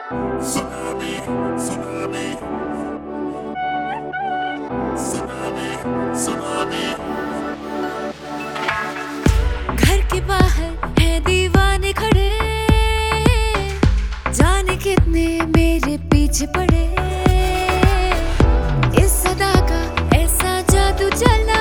Tsunami, tsunami, tsunami, tsunami. घर के बाहर है दीवाने खड़े, जाने कितने मेरे पीछे पड़े। इस सदा का ऐसा जादू चला,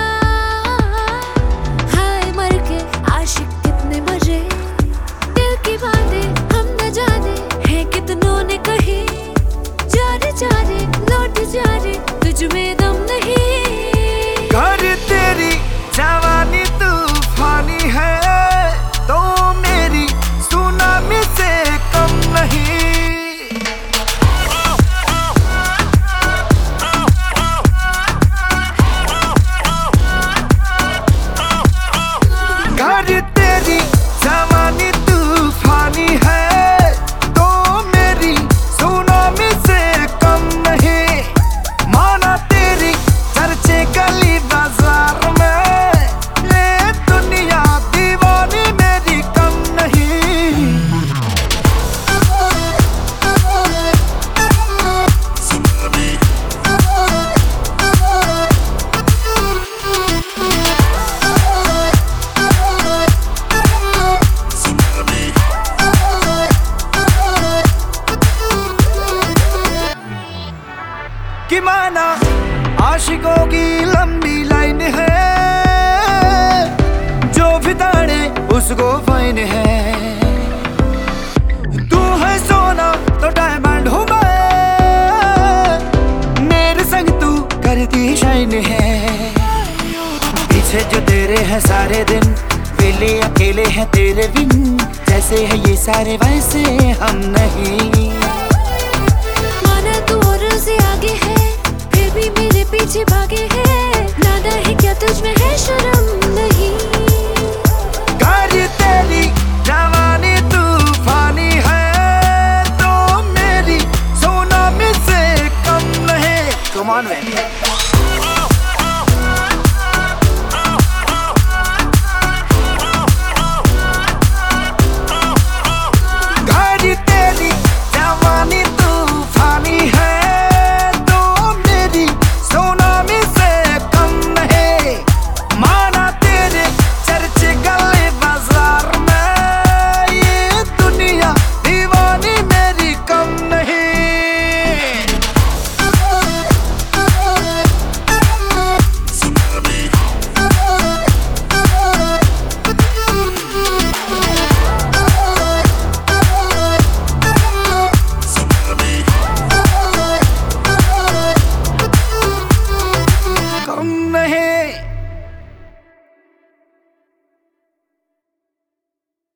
हाय मर के आशिक कितने मरे। दिल की बातें हम न जाने हैं कितनों ने कही, जा रे लौट जा रे तुझ में दम नहीं। घर तेरी जवानी तूफानी है, तो मेरी सुनामी से कम नहीं। घर तेरी जवानी तूफानी है, तो मेरी सुनामी से कम नहीं। माना तेरी चर्चे गली बाजार में, ये दुनिया दीवानी मेरी कम नहीं। Tsunami, tsunami. कि माना आशिकों की लंबी लाइन है, जो भी ताड़े उसको फाइन है। तू है सोना तो डायमंड हूँ मैं, मेरे संग तू करती शाइन है। पीछे जो तेरे हैं सारे दिन, वेले अकेले हैं तेरे बिन। जैसे है ये सारे वैसे हम नहीं। माना तू और से आगे है, फिर भी मेरे पीछे भागे है। नादा है क्या तुझ में है शर्म नहीं। घर तेरी जवानी तूफानी है, तो मेरी सुनामी से कम नहीं। Come on, man.